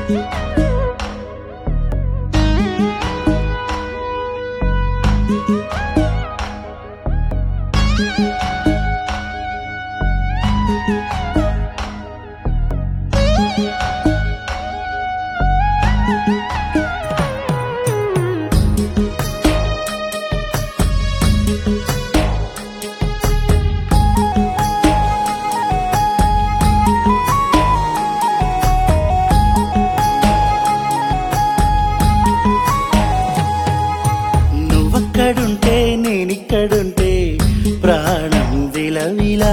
నువ్వక్కడుంటే నేనిక్కడుంటే ప్రాణం విలవిలా,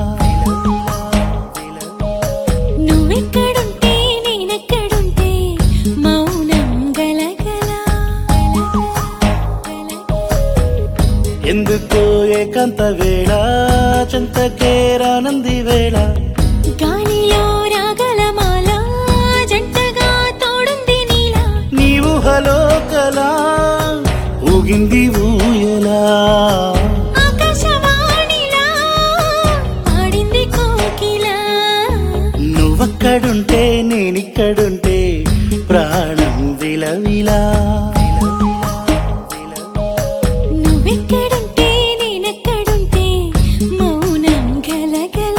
నువ్వెక్కడుంటే నేనెక్కడుంటే మౌనం గలగల. ఎందుకో ఏకాంత వేళ చెంతకే రానంది వేళ, గాలిలో రాగలమాల జంటగా తోడుంది నీలా. నీ ఊహలో కలా ఊగింది ఊయలా, ఆకాశవాణిలా పాడింది కోకిలా. నువ్వక్కడుంటే నేనిక్కడుంటే ప్రాణం విలవిలా. నువ్వెక్కడుంటే నేనెక్కడుంటే మౌనం గలగల.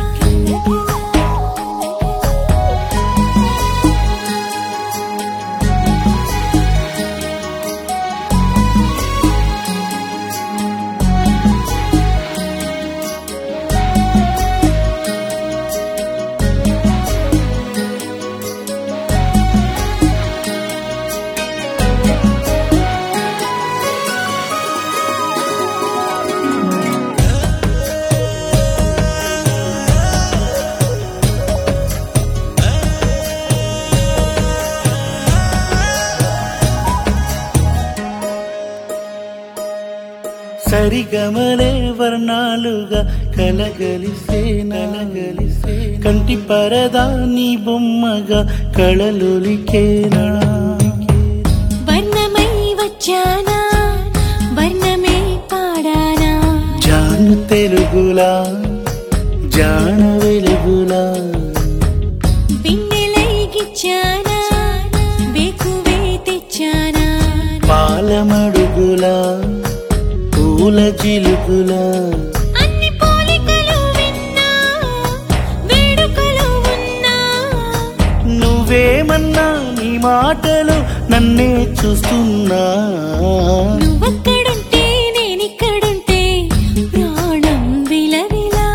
సరిగమలే వర్ణాలుగా కలగలిసే నలగలిసే, కంటి పరదా నీ బొమ్మగా కళలొలికేనా. వర్ణమై వచ్చానా వర్ణమే పాడానా, జాను తెలుగులా జాన వెలుగులా, బిన్నెలై గిచ్చానా బేకువే తెచ్చానా. పాలమడుగులా పూల జిలుగులా, అన్ని పోలికలు విన్నా వేడుకలు ఉన్నా. నువ్వేమన్నా నీ మాటలు నన్నే చూస్తున్నా. నువ్వక్కడుంటే నేనిక్కడుంటే ప్రాణం విలవిలా.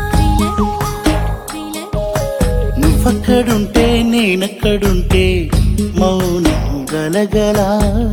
నువ్వక్కడుంటే నేనక్కడుంటే మౌనం గలగలా.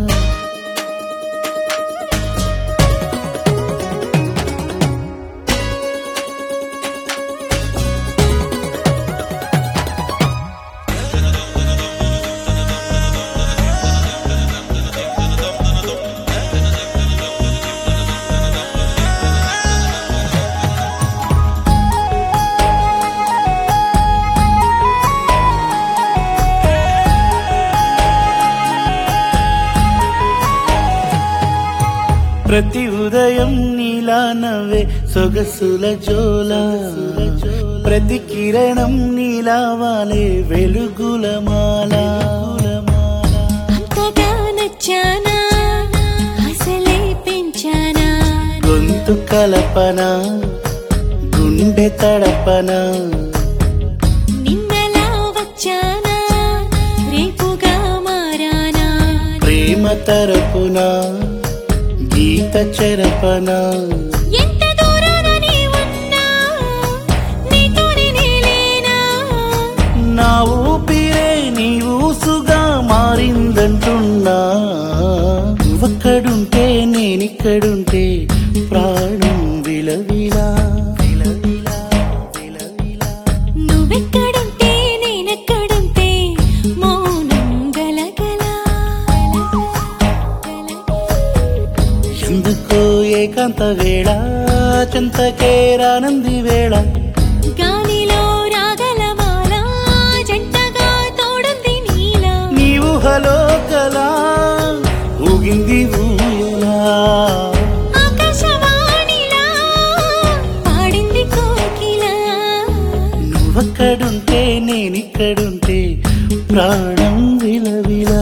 ప్రతి ఉదయం నీలా నవ్వే సొగసుల జోల, ప్రతి కిరణం నీలా వాలే వెలుగుల మాల. అంతగా నచ్చానా అసలే పెంచానా, గొంతు కలపన గుండె తడపన, నిన్నలా వచ్చానా రేపుగా మారానా. ప్రేమ తరపున గీత చెరపన, ఎంత దూరాన నీ ఉన్నా నీతోనే నేలేనా. నా ఊపిరే నీ ఊసుగా మారిందంటున్నా. నువ్వక్కడుంటే నేనిక్కడుంటే ప్రాణం విలవిలా. నువ్వెక్కడుంటే నేనెక్కడుంటే మౌనం గలగల. ఎందుకో ఏకాంత వేళ చెంతకే రానంది వేళ, గాలిలో రాగలమాల జంటగా తోడుంది నీలా. నీ ఊహలో కలా ఊగింది ఊయలా. ఆకాశవాణిలా పాడింది కోకిలా. నువ్వక్కడుంటే నేనిక్కడుంటే ప్రాణం విలవిల